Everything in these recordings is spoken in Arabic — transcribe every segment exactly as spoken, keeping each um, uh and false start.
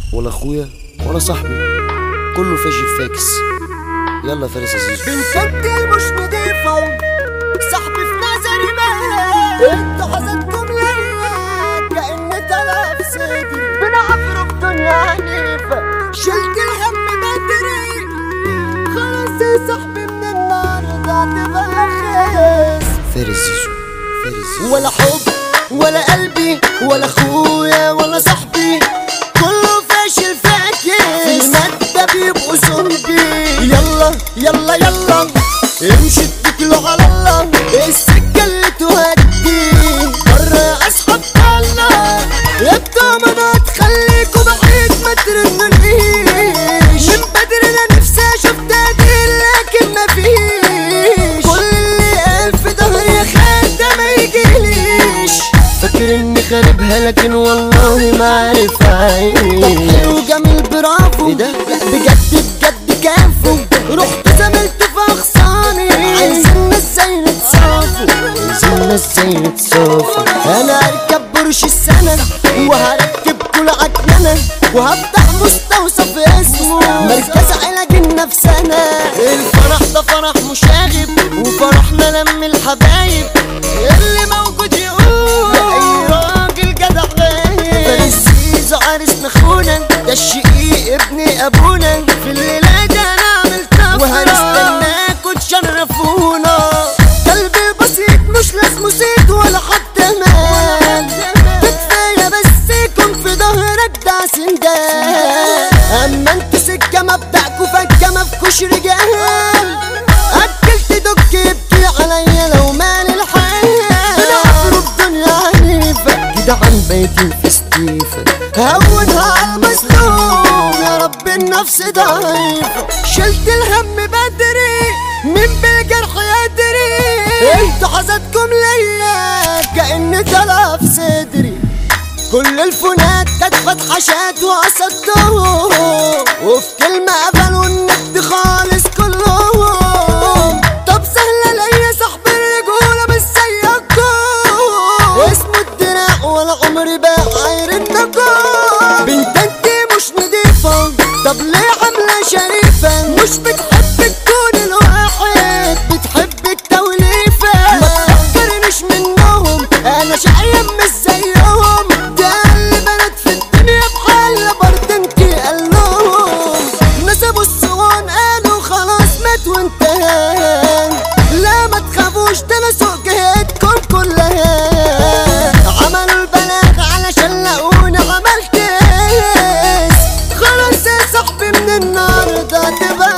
ولا اخويا ولا صاحبي، كله فاشل فاكس. يلا فارس يا زيزو. بنتي مش نضيفة، صاحبي في نظري مات، انتوا حظتكم ليا كأن تلف صدري، بنعفروا في دنيا عنيفة، شلت الهم بدري، خلاص يا صاحبي من النهارده هتبقى خاس. فارس زيزو، فارس زيزو. ولا حب ولا قلبي ولا اخويا ولا صاحبي، كله فاشل فاكس، في المادة بيبقوا زومبي. يلا يلا يلا امشي اتكلوا على الله، السكة اللي تودي برا اسحب الله، يبقى ما تخليكوا بعيد ما ترنونيش، من بدري انا نفسي اشوف تقدير لكن مفيش، كل اللي قال في ظهري يا خال ده ما يجيليش، فاكر اني خاربها لكن والله ما عارف اعيش. حلو جميل برافو، ايه ده؟ بجد بجد كافو، رحت زملت في اغصاني، عايزين ازاي نتصافوا، عايزين ازاي نتصافى. انا هركب برش السنة وهركب كل عجنة، وهفتح مستوصف اسمه مركز علاج النفسانة. الفرح ده فرح مشاغب، وفرحنا لم الحبايب، اللي موجود يقول اي راجل جدع غايب. فارس زيزو عريسنا اخونا، ده الشقيق ابن ابونا، في الليلة دي هنعمل طفرة وهنستناكوا تشرفونا. قلبي بسيط مش لازمه زيت ولا حد مال، كفاية بس يكون في ظهرك ده سندال، اما انتوا سكة مبدأكوا فكة مفكوش رجال، اكلت دك يبكي عليا لو مال الحال، بنعفروا بدنيا عنيفة جدعان بايتين في ستيفن، هونها على المظلوم يا رب النفس ضعيفة، شلت الهم بدري من بالجرح يدري، انتوا حظتكم ليا كأن تلف صدري، كل الفنات كانت فتحشات وقصدتهم، وفي كلمة قفلوا الند خالص كلهم. طب سهلة ليا صاحب الرجولة مش زيكم، اسمه الدراع ولا عمري بقى عايرنكم، بنت انتي مش نضيفة، طب ليه عاملة شريفة، مش بتحب تكون الواحد، بتحب التوليفة، ما تفكرنيش منهم انا شقيان مش زيهم، ده اللي بنات في الدنيا بحال برضه انتي قالهم، نسبوا الصوان قالوا خلاص مات وانتهى، لا ما تخافوش ده انا سوق جهتكم كلها، عملوا البلاغ علشان لقوني عملت ايه، خلاص يا صاحبي من النهارده هتبقى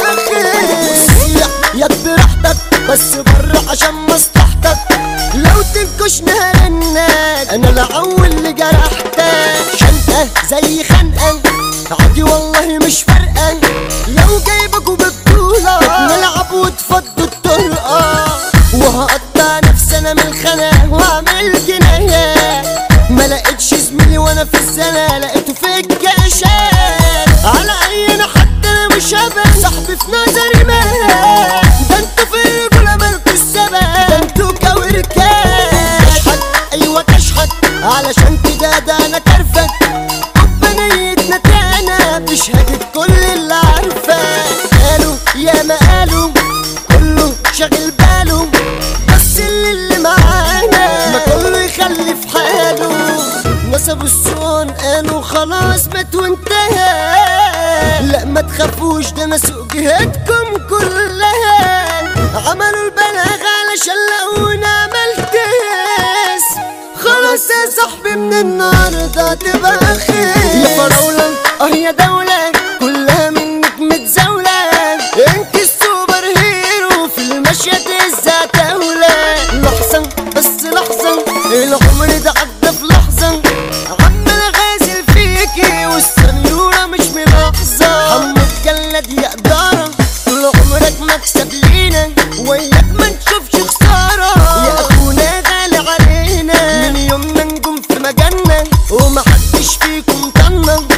خير، يا براحتك بس بره عشان مصلحتك، لو تنكشني هرنك انا العول اللي جرحتك، شنقه زي خنقه عادي والله مش فارقه، لو جايبكوا ببطوله نلعب وتفضوا الطرقه، وهقطع نفسي انا من الخناق واعمل جنايات، ما لقيتش زميلي وانا في الزنا لقيته في الجاشات، على اي انا حتى انا مش هبقى صاحبي في نظري مات، ده انتوا في الرجوله مالكوا الثبات، ده انتوا كوركات، كشحت ايوه كشحت علشان كده ده انا كرفت، حب نيتنا تانا بشهادة كل اللي عارفة، قالوا يا ما قالوا كله شاغل باله، بس اللي, اللي معانا ما كله يخلي في حاله، نسبوا الصون قالوا خلاص مات وانتهى، لا ما تخافوش ده انا سوق جهتكم كلها، عملوا البلاغ علشان لقونا عملت اس، خلاص يا صاحبي من النهارده هتبقى خير، يا فراولة اه يا دولة كلها منك متزاولة، انت السوبر هيرو في المشهد الزتاولة، لحظة بس لحظة العمر ده عدى في لحظة، عمال غازل فيكي والسنورة مش ملاحظة، حمو الجلد يا قدارة طول عمرك مكسب لينا، وياك ما نشوفش خسارة، يا اخونا غالي علينا، من يومنا نجوم في مجالنا ومحدش فيكم طنا،